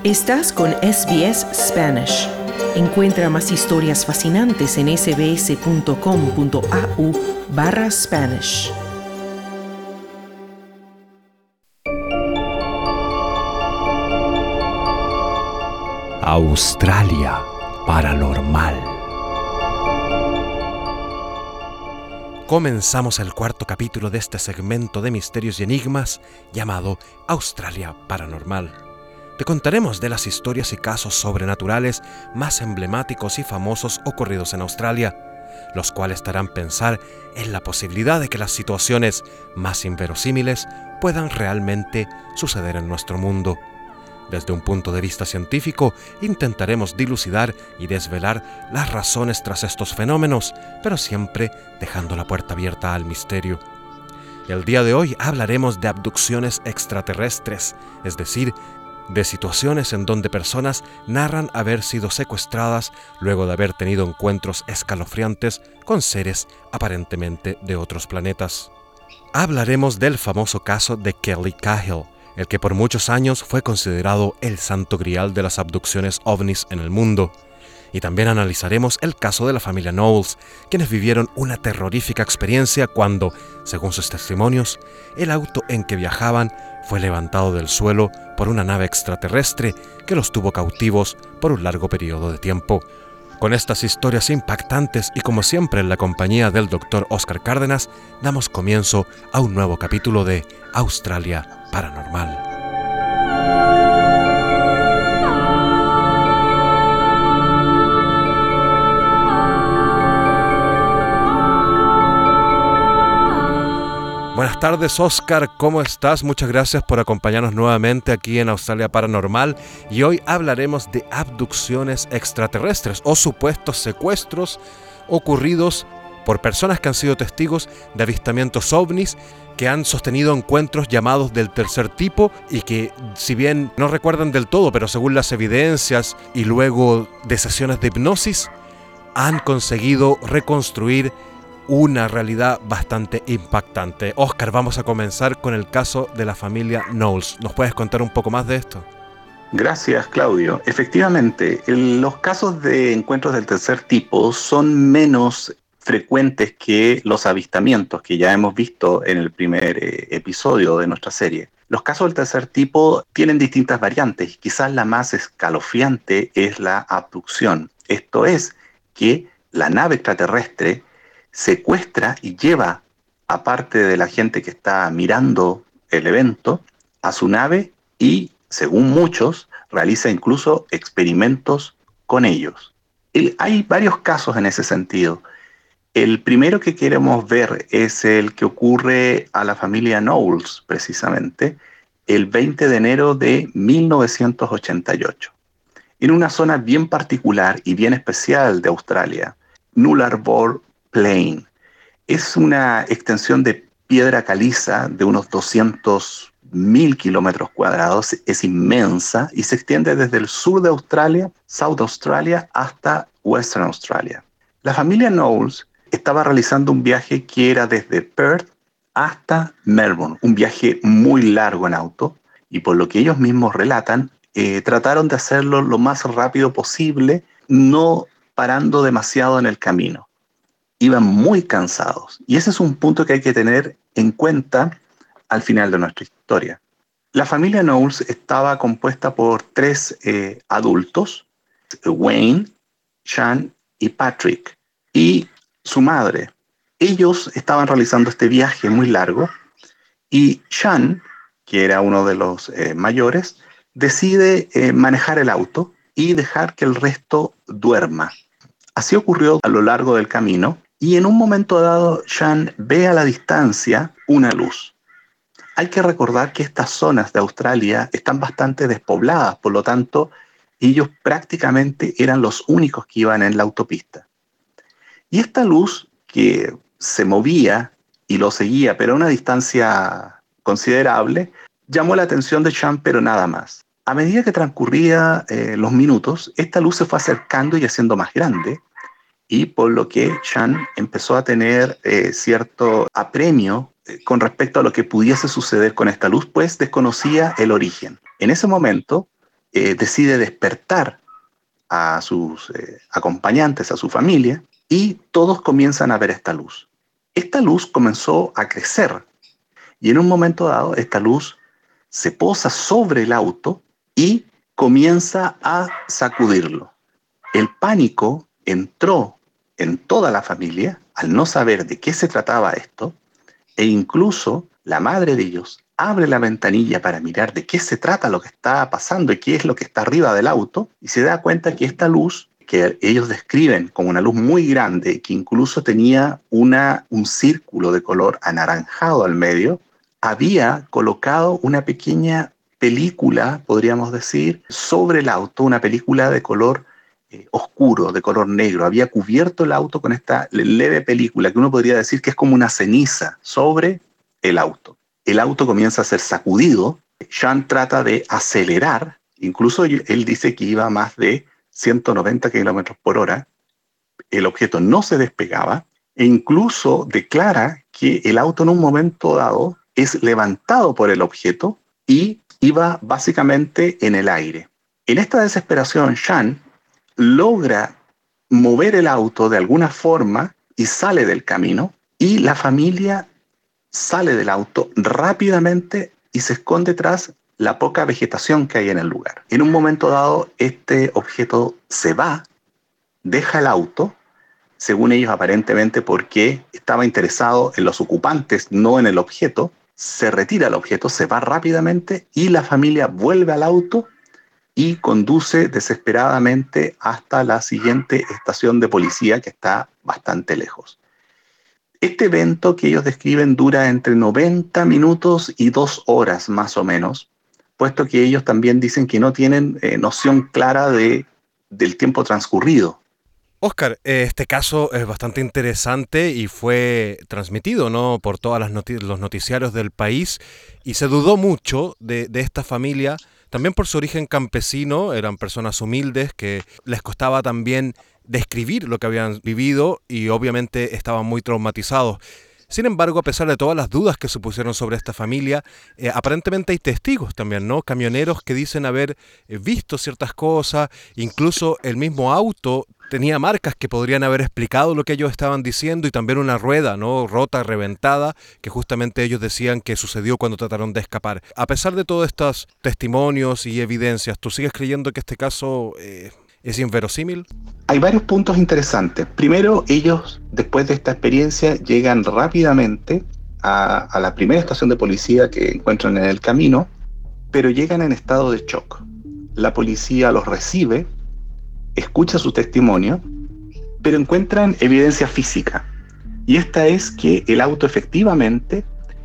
Estás con SBS Spanish. Encuentra más historias fascinantes en sbs.com.au/Spanish. Australia Paranormal. Comenzamos el cuarto capítulo de este segmento de misterios y enigmas llamado Australia Paranormal. Te contaremos de las historias y casos sobrenaturales más emblemáticos y famosos ocurridos en Australia, los cuales te harán pensar en la posibilidad de que las situaciones más inverosímiles puedan realmente suceder en nuestro mundo. Desde un punto de vista científico, intentaremos dilucidar y desvelar las razones tras estos fenómenos, pero siempre dejando la puerta abierta al misterio. El día de hoy hablaremos de abducciones extraterrestres, es decir, de situaciones en donde personas narran haber sido secuestradas luego de haber tenido encuentros escalofriantes con seres aparentemente de otros planetas. Hablaremos del famoso caso de Kelly Cahill, el que por muchos años fue considerado el santo grial de las abducciones ovnis en el mundo. Y también analizaremos el caso de la familia Knowles, quienes vivieron una terrorífica experiencia cuando, según sus testimonios, el auto en que viajaban fue levantado del suelo por una nave extraterrestre que los tuvo cautivos por un largo periodo de tiempo. Con estas historias impactantes y como siempre en la compañía del Dr. Oscar Cárdenas, damos comienzo a un nuevo capítulo de Australia Paranormal. Buenas tardes, Oscar, ¿cómo estás? Muchas gracias por acompañarnos nuevamente aquí en Australia Paranormal, y hoy hablaremos de abducciones extraterrestres o supuestos secuestros ocurridos por personas que han sido testigos de avistamientos ovnis, que han sostenido encuentros llamados del tercer tipo y que, si bien no recuerdan del todo, pero según las evidencias y luego de sesiones de hipnosis, han conseguido reconstruir una realidad bastante impactante. Oscar, vamos a comenzar con el caso de la familia Knowles. ¿Nos puedes contar un poco más de esto? Gracias, Claudio. Efectivamente, los casos de encuentros del tercer tipo son menos frecuentes que los avistamientos que ya hemos visto en el primer episodio de nuestra serie. Los casos del tercer tipo tienen distintas variantes. Quizás la más escalofriante es la abducción. Esto es, que la nave extraterrestre secuestra y lleva a parte de la gente que está mirando el evento a su nave y, según muchos, realiza incluso experimentos con ellos. Hay varios casos en ese sentido. El primero que queremos ver es el que ocurre a la familia Knowles, precisamente, el 20 de enero de 1988, en una zona bien particular y bien especial de Australia, Nullarbor Plain. Es una extensión de piedra caliza de unos 200.000 kilómetros cuadrados, es inmensa y se extiende desde el sur de Australia, South Australia, hasta Western Australia. La familia Knowles estaba realizando un viaje que era desde Perth hasta Melbourne, un viaje muy largo en auto, y por lo que ellos mismos relatan, trataron de hacerlo lo más rápido posible, no parando demasiado en el camino. Iban muy cansados, y ese es un punto que hay que tener en cuenta al final de nuestra historia. La familia Knowles estaba compuesta por tres adultos: Wayne, Sean y Patrick, y su madre. Ellos estaban realizando este viaje muy largo, y Sean, que era uno de los mayores, decide manejar el auto y dejar que el resto duerma. Así ocurrió a lo largo del camino, y en un momento dado, Sean ve a la distancia una luz. Hay que recordar que estas zonas de Australia están bastante despobladas, por lo tanto, ellos prácticamente eran los únicos que iban en la autopista. Y esta luz, que se movía y lo seguía, pero a una distancia considerable, llamó la atención de Sean, pero nada más. A medida que transcurrían los minutos, esta luz se fue acercando y haciendo más grande, y por lo que Sean empezó a tener cierto apremio con respecto a lo que pudiese suceder con esta luz, pues desconocía el origen. En ese momento, decide despertar a sus acompañantes, a su familia, y todos comienzan a ver esta luz. Esta luz comenzó a crecer y en un momento dado esta luz se posa sobre el auto y comienza a sacudirlo. El pánico entró en toda la familia al no saber de qué se trataba esto, e incluso la madre de ellos abre la ventanilla para mirar de qué se trata lo que está pasando y qué es lo que está arriba del auto, y se da cuenta que esta luz, que ellos describen como una luz muy grande, que incluso tenía un círculo de color anaranjado al medio, había colocado una pequeña película, podríamos decir, sobre el auto, una película de color oscuro, de color negro. Había cubierto el auto con esta leve película que uno podría decir que es como una ceniza sobre el auto. El auto comienza a ser sacudido. Sean trata de acelerar, incluso él dice que iba a más de 190 kilómetros por hora. El objeto no se despegaba e incluso declara que el auto en un momento dado es levantado por el objeto y iba básicamente en el aire. En esta desesperación, Sean logra mover el auto de alguna forma y sale del camino, y la familia sale del auto rápidamente y se esconde tras la poca vegetación que hay en el lugar. En un momento dado, este objeto se va, deja el auto, según ellos aparentemente porque estaba interesado en los ocupantes, no en el objeto. Se retira el objeto, se va rápidamente y la familia vuelve al auto y conduce desesperadamente hasta la siguiente estación de policía, que está bastante lejos. Este evento que ellos describen dura entre 90 minutos y 2 horas más o menos, puesto que ellos también dicen que no tienen noción clara del tiempo transcurrido. Óscar, este caso es bastante interesante y fue transmitido, ¿no?, por todos los noticiarios del país, y se dudó mucho de esta familia, también por su origen campesino. Eran personas humildes que les costaba también describir lo que habían vivido y obviamente estaban muy traumatizados. Sin embargo, a pesar de todas las dudas que se pusieron sobre esta familia, aparentemente hay testigos también, ¿no? Camioneros que dicen haber visto ciertas cosas, incluso el mismo auto tenía marcas que podrían haber explicado lo que ellos estaban diciendo, y también una rueda, ¿no?, rota, reventada, que justamente ellos decían que sucedió cuando trataron de escapar. A pesar de todos estos testimonios y evidencias, ¿tú sigues creyendo que este caso es inverosímil? Hay varios puntos interesantes. Primero, ellos, después de esta experiencia, llegan rápidamente a la primera estación de policía que encuentran en el camino, pero llegan en estado de shock. La policía los recibe, escucha su testimonio, pero encuentran evidencia física. Y esta es que el auto efectivamente,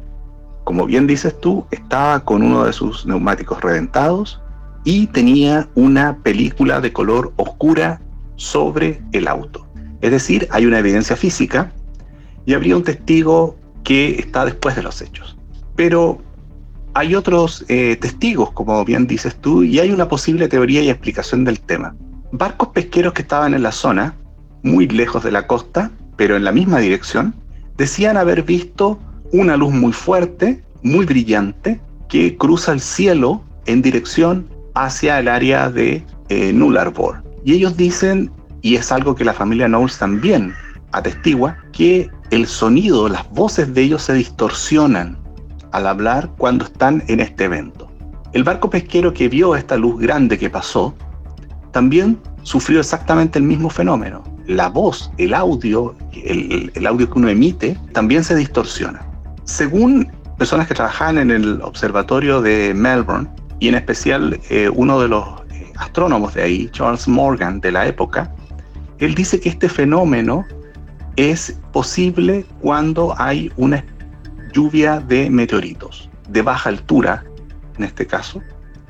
como bien dices tú, estaba con uno de sus neumáticos reventados y tenía una película de color oscura sobre el auto. Es decir, hay una evidencia física y habría un testigo que está después de los hechos. Pero hay otros testigos, como bien dices tú, y hay una posible teoría y explicación del tema. Barcos pesqueros que estaban en la zona, muy lejos de la costa, pero en la misma dirección, decían haber visto una luz muy fuerte, muy brillante, que cruza el cielo en dirección hacia el área de Nullarbor. Y ellos dicen, y es algo que la familia Knowles también atestigua, que el sonido, las voces de ellos se distorsionan al hablar cuando están en este evento. El barco pesquero que vio esta luz grande que pasó también sufrió exactamente el mismo fenómeno. La voz, el audio, el audio que uno emite, también se distorsiona. Según personas que trabajaban en el observatorio de Melbourne, y en especial uno de los astrónomos de ahí, Charles Morgan, de la época, él dice que este fenómeno es posible cuando hay una lluvia de meteoritos, de baja altura, en este caso,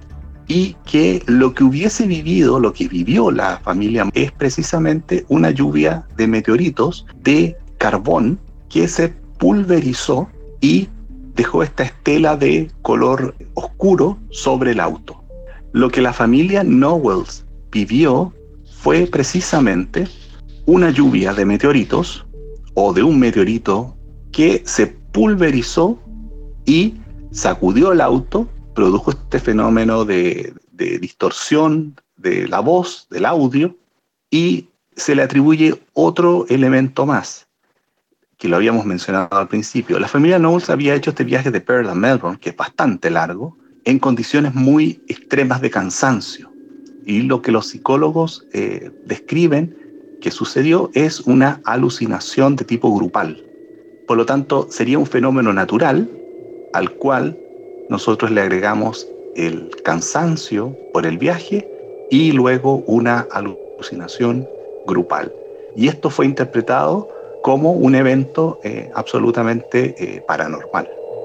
y que lo que hubiese vivido, lo que vivió la familia, es precisamente una lluvia de meteoritos de carbón que se pulverizó y dejó esta estela de color oscuro sobre el auto. Lo que la familia Knowles vivió fue precisamente una lluvia de meteoritos, o de un meteorito que se pulverizó y sacudió el auto produjo este fenómeno de distorsión de la voz, del audio, y se le atribuye otro elemento más, que lo habíamos mencionado al principio. La familia Knowles había hecho este viaje de Perth a Melbourne, que es bastante largo, en condiciones muy extremas de cansancio. Y lo que los psicólogos describen que sucedió es una alucinación de tipo grupal. Por lo tanto, sería un fenómeno natural al cual nosotros le agregamos el cansancio por el viaje y luego una alucinación grupal. Y esto fue interpretado como un evento absolutamente paranormal.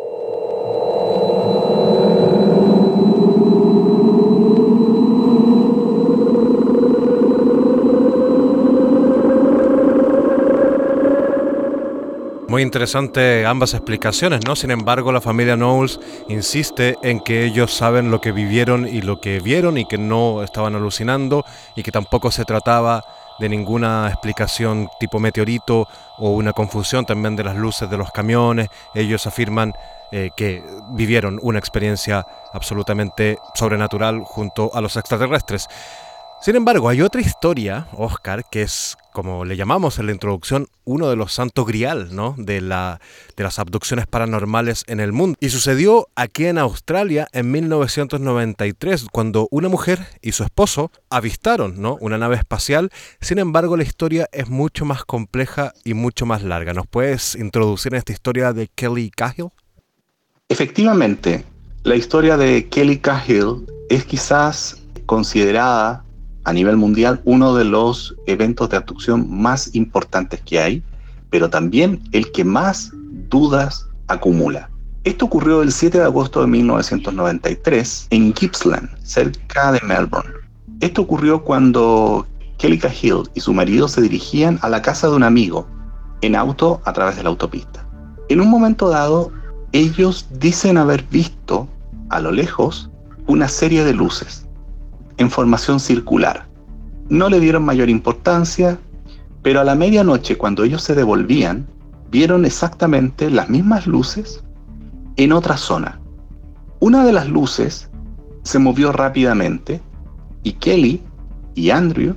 Muy interesante ambas explicaciones, ¿no? Sin embargo, la familia Knowles insiste en que ellos saben lo que vivieron y lo que vieron y que no estaban alucinando y que tampoco se trataba de ninguna explicación tipo meteorito o una confusión también de las luces de los camiones. Ellos afirman que vivieron una experiencia absolutamente sobrenatural junto a los extraterrestres. Sin embargo, hay otra historia, Oscar, que es, como le llamamos en la introducción, uno de los santos grial, ¿no? de las abducciones paranormales en el mundo. Y sucedió aquí en Australia en 1993, cuando una mujer y su esposo avistaron, ¿no? una nave espacial. Sin embargo, la historia es mucho más compleja y mucho más larga. ¿Nos puedes introducir en esta historia de Kelly Cahill? Efectivamente, la historia de Kelly Cahill es quizás considerada a nivel mundial uno de los eventos de abducción más importantes que hay, pero también el que más dudas acumula. Esto ocurrió el 7 de agosto de 1993 en Gippsland, cerca de Melbourne. Esto ocurrió cuando Kelly Cahill y su marido se dirigían a la casa de un amigo en auto a través de la autopista. En un momento dado, ellos dicen haber visto a lo lejos una serie de luces en formación circular. No le dieron mayor importancia, pero a la medianoche, cuando ellos se devolvían, vieron exactamente las mismas luces en otra zona. Una de las luces se movió rápidamente y Kelly y Andrew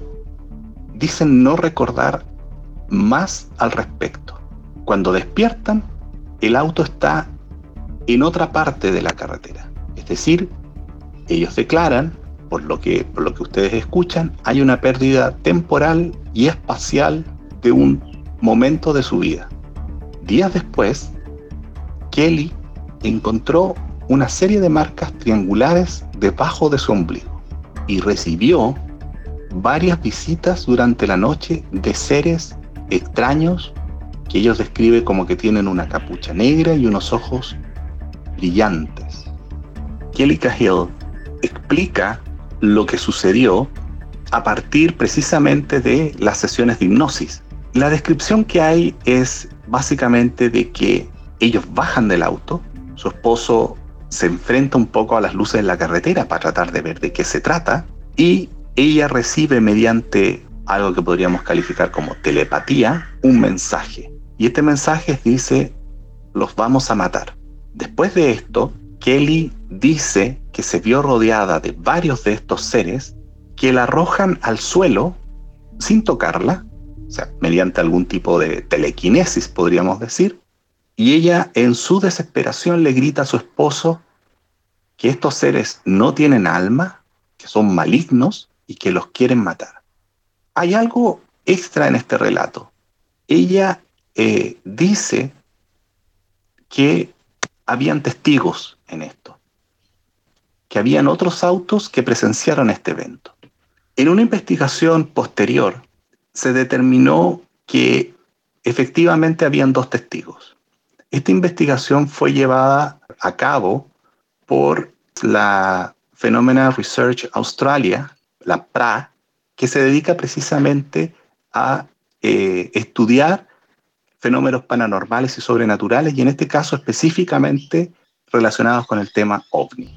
dicen no recordar más al respecto. Cuando despiertan, el auto está en otra parte de la carretera. Es decir, ellos declaran, por lo que ustedes escuchan, hay una pérdida temporal y espacial de un momento de su vida. Días después, Kelly encontró una serie de marcas triangulares debajo de su ombligo y recibió varias visitas durante la noche de seres extraños que ellos describen como que tienen una capucha negra y unos ojos brillantes. Kelly Cahill explica lo que sucedió a partir precisamente de las sesiones de hipnosis. La descripción que hay es básicamente de que ellos bajan del auto, su esposo se enfrenta un poco a las luces en la carretera para tratar de ver de qué se trata, y ella recibe mediante algo que podríamos calificar como telepatía, un mensaje. Y este mensaje dice, los vamos a matar. Después de esto, Kelly dice que se vio rodeada de varios de estos seres que la arrojan al suelo sin tocarla, o sea, mediante algún tipo de telequinesis, podríamos decir, y ella en su desesperación le grita a su esposo que estos seres no tienen alma, que son malignos y que los quieren matar. Hay algo extra en este relato. Ella dice que habían testigos en esto, que habían otros autos que presenciaron este evento. En una investigación posterior se determinó que efectivamente habían 2 testigos. Esta investigación fue llevada a cabo por la Phenomena Research Australia, la PRA, que se dedica precisamente a estudiar fenómenos paranormales y sobrenaturales, y en este caso específicamente relacionados con el tema OVNI.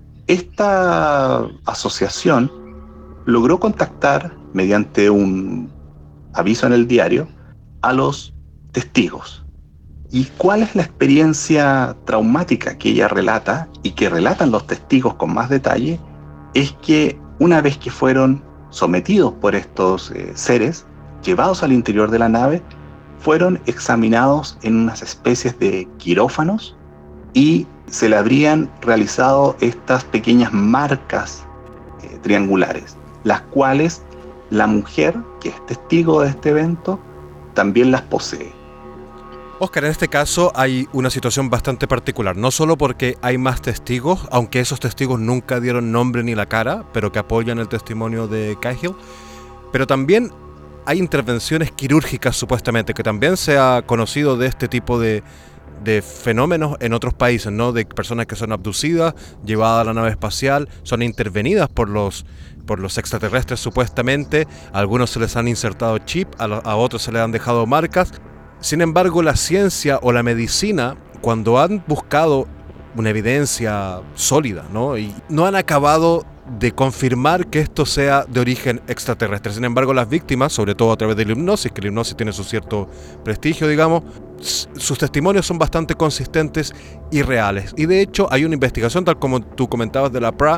Esta asociación logró contactar mediante un aviso en el diario a los testigos, ¿Y cuál es la experiencia traumática que ella relata y que relatan los testigos con más detalle? Es que una vez que fueron sometidos por estos seres, llevados al interior de la nave, fueron examinados en unas especies de quirófanos y se le habrían realizado estas pequeñas marcas triangulares, las cuales la mujer, que es testigo de este evento, también las posee. Óscar, en este caso hay una situación bastante particular, no solo porque hay más testigos, aunque esos testigos nunca dieron nombre ni la cara, pero que apoyan el testimonio de Cahill, pero también hay intervenciones quirúrgicas supuestamente, que también se ha conocido de este tipo de fenómenos en otros países, ¿no? De personas que son abducidas, llevadas a la nave espacial, son intervenidas por los extraterrestres supuestamente, a algunos se les han insertado chip, a otros se les han dejado marcas. Sin embargo, la ciencia o la medicina, cuando han buscado una evidencia sólida, ¿no? Y no han acabado de confirmar que esto sea de origen extraterrestre. Sin embargo, las víctimas, sobre todo a través de la hipnosis, que la hipnosis tiene su cierto prestigio, digamos, sus testimonios son bastante consistentes y reales. Y de hecho, hay una investigación, tal como tú comentabas, de la PRA,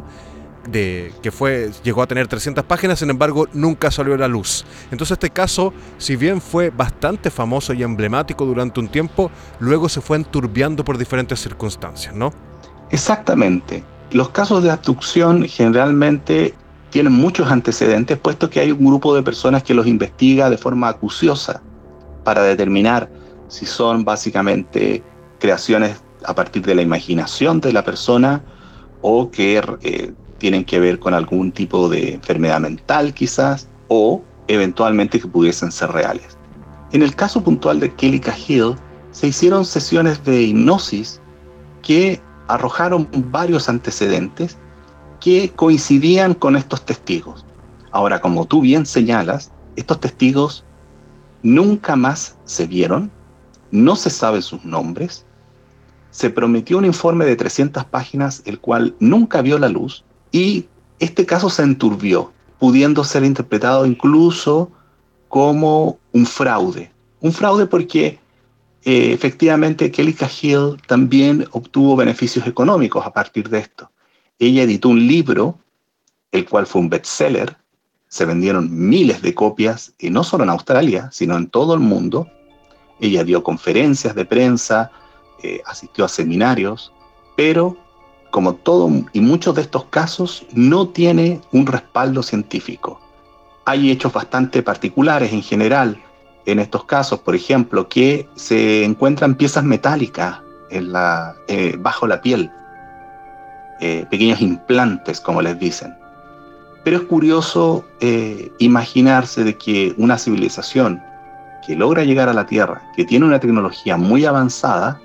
llegó a tener 300 páginas, sin embargo, nunca salió a la luz. Entonces este caso, si bien fue bastante famoso y emblemático durante un tiempo, luego se fue enturbiando por diferentes circunstancias, ¿no? Exactamente. Los casos de abducción generalmente tienen muchos antecedentes, puesto que hay un grupo de personas que los investiga de forma acuciosa para determinar si son básicamente creaciones a partir de la imaginación de la persona o que tienen que ver con algún tipo de enfermedad mental quizás, o eventualmente que pudiesen ser reales. En el caso puntual de Kelly Cahill, se hicieron sesiones de hipnosis que arrojaron varios antecedentes que coincidían con estos testigos. Ahora, como tú bien señalas, estos testigos nunca más se vieron, no se saben sus nombres, se prometió un informe de 300 páginas, el cual nunca vio la luz, y este caso se enturbió, pudiendo ser interpretado incluso como un fraude. Un fraude porque efectivamente Kelly Cahill también obtuvo beneficios económicos a partir de esto. Ella editó un libro, el cual fue un bestseller, se vendieron miles de copias, y no solo en Australia, sino en todo el mundo. Ella dio conferencias de prensa, asistió a seminarios, pero como todo y muchos de estos casos, no tiene un respaldo científico. Hay hechos bastante particulares en general en estos casos, por ejemplo, que se encuentran piezas metálicas bajo la piel, pequeños implantes, como les dicen. Pero es curioso imaginarse de que una civilización que logra llegar a la Tierra, que tiene una tecnología muy avanzada,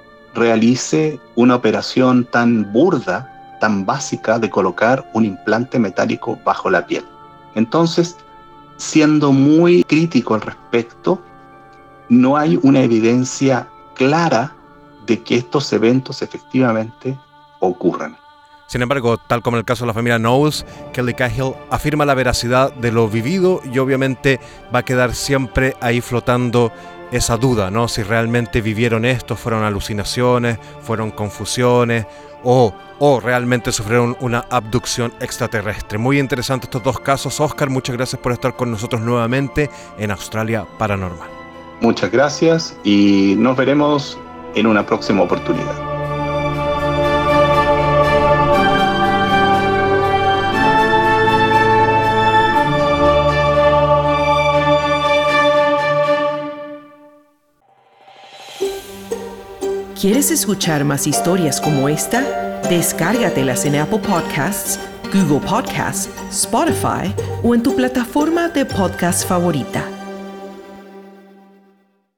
realice una operación tan burda, tan básica de colocar un implante metálico bajo la piel. Entonces, siendo muy crítico al respecto, no hay una evidencia clara de que estos eventos efectivamente ocurran. Sin embargo, tal como en el caso de la familia Knowles, Kelly Cahill afirma la veracidad de lo vivido y obviamente va a quedar siempre ahí flotando esa duda, ¿no? Si realmente vivieron esto, fueron alucinaciones, fueron confusiones o realmente sufrieron una abducción extraterrestre. Muy interesantes estos dos casos. Óscar, muchas gracias por estar con nosotros nuevamente en Australia Paranormal. Muchas gracias y nos veremos en una próxima oportunidad. ¿Quieres escuchar más historias como esta? Descárgatelas en Apple Podcasts, Google Podcasts, Spotify o en tu plataforma de podcast favorita.